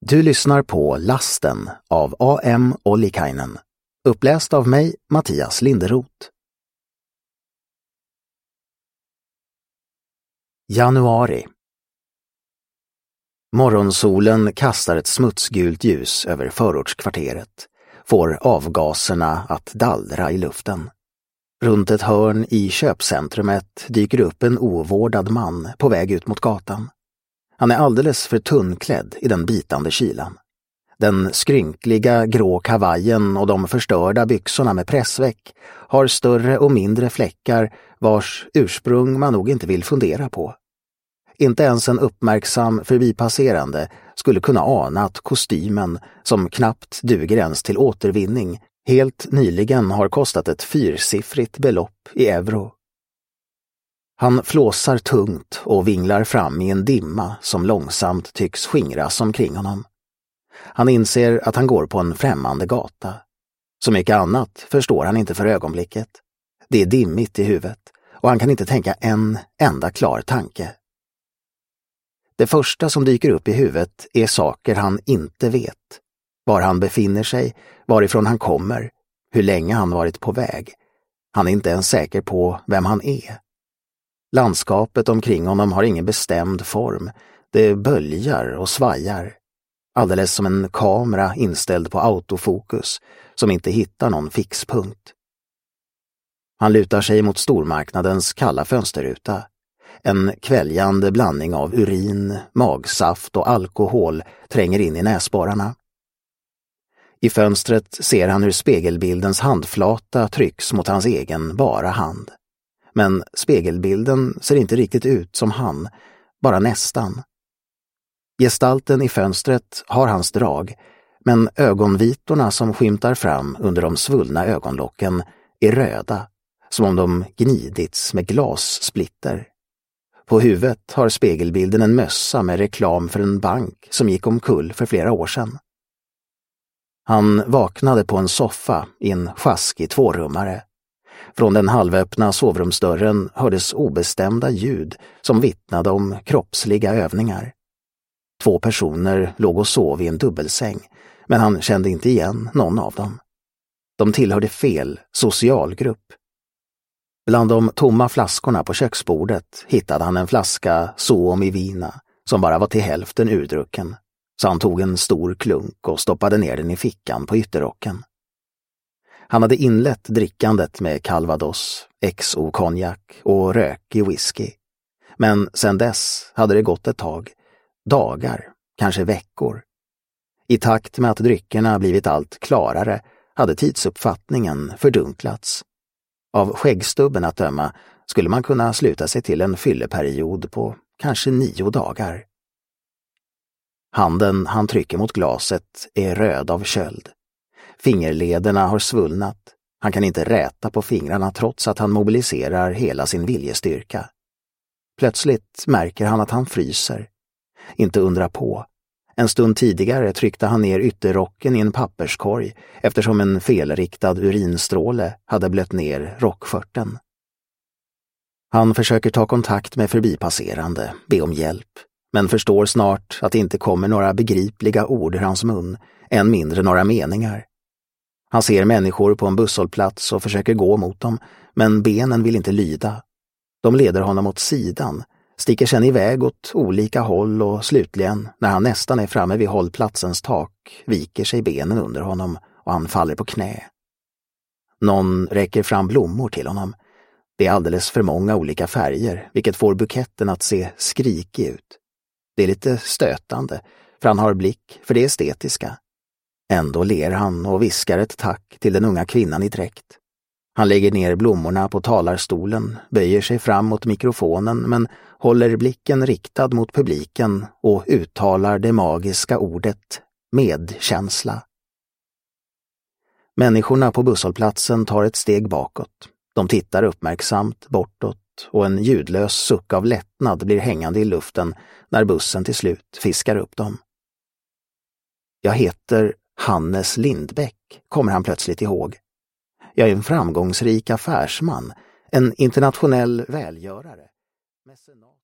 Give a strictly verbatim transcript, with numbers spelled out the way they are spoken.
Du lyssnar på Lasten av A M Ollikainen, uppläst av mig, Mattias Linderoth. Januari. Morgonsolen kastar ett smutsgult ljus över förortskvarteret, får avgaserna att dallra i luften. Runt ett hörn i köpcentrumet dyker upp en ovårdad man på väg ut mot gatan. Han är alldeles för tunnklädd i den bitande kylan. Den skrynkliga grå kavajen och de förstörda byxorna med pressväck har större och mindre fläckar vars ursprung man nog inte vill fundera på. Inte ens en uppmärksam förbipasserande skulle kunna ana att kostymen, som knappt duger ens till återvinning, helt nyligen har kostat ett fyrsiffrigt belopp i euro. Han flåsar tungt och vinglar fram i en dimma som långsamt tycks skingras omkring honom. Han inser att han går på en främmande gata. Så mycket annat förstår han inte för ögonblicket. Det är dimmigt i huvudet och han kan inte tänka en enda klar tanke. Det första som dyker upp i huvudet är saker han inte vet. Var han befinner sig, varifrån han kommer, hur länge han varit på väg. Han är inte ens säker på vem han är. Landskapet omkring honom har ingen bestämd form. Det böljar och svajar. Alldeles som en kamera inställd på autofokus som inte hittar någon fixpunkt. Han lutar sig mot stormarknadens kalla fönsterruta. En kväljande blandning av urin, magsaft och alkohol tränger in i näsborrarna. I fönstret ser han hur spegelbildens handflata trycks mot hans egen bara hand. Men spegelbilden ser inte riktigt ut som han, bara nästan. Gestalten i fönstret har hans drag, men ögonvitorna som skymtar fram under de svullna ögonlocken är röda, som om de gnidits med glassplitter. På huvudet har spegelbilden en mössa med reklam för en bank som gick omkull för flera år sedan. Han vaknade på en soffa i en sjaskig tvårummare. Från den halvöppna sovrumsdörren hördes obestämda ljud som vittnade om kroppsliga övningar. Två personer låg och sov i en dubbelsäng, men han kände inte igen någon av dem. De tillhörde fel socialgrupp. Bland de tomma flaskorna på köksbordet hittade han en flaska Suomivina som bara var till hälften urdrucken, så han tog en stor klunk och stoppade ner den i fickan på ytterrocken. Han hade inlett drickandet med Calvados, X O-konjak och rökig whisky. Men sedan dess hade det gått ett tag, dagar, kanske veckor. I takt med att dryckerna blivit allt klarare hade tidsuppfattningen fördunklats. Av skäggstubben att döma skulle man kunna sluta sig till en fylleperiod på kanske nio dagar. Handen han trycker mot glaset är röd av köld. Fingerlederna har svullnat. Han kan inte räta på fingrarna trots att han mobiliserar hela sin viljestyrka. Plötsligt märker han att han fryser. Inte undra på. En stund tidigare tryckte han ner ytterrocken i en papperskorg eftersom en felriktad urinstråle hade blött ner rockskörten. Han försöker ta kontakt med förbipasserande, be om hjälp, men förstår snart att det inte kommer några begripliga ord ur hans mun, än mindre några meningar. Han ser människor på en busshållplats och försöker gå mot dem, men benen vill inte lyda. De leder honom åt sidan, sticker sedan iväg åt olika håll och slutligen, när han nästan är framme vid hållplatsens tak, viker sig benen under honom och han faller på knä. Någon räcker fram blommor till honom. Det är alldeles för många olika färger, vilket får buketten att se skrikig ut. Det är lite stötande, för han har blick för det estetiska. Ändå ler han och viskar ett tack till den unga kvinnan i dräkt. Han lägger ner blommorna på talarstolen, böjer sig fram mot mikrofonen men håller blicken riktad mot publiken och uttalar det magiska ordet medkänsla. Människorna på busshållplatsen tar ett steg bakåt. De tittar uppmärksamt bortåt och en ljudlös suck av lättnad blir hängande i luften när bussen till slut fiskar upp dem. Jag heter Hannes Lindbäck, kommer han plötsligt ihåg. Jag är en framgångsrik affärsman, en internationell välgörare. Mecenat.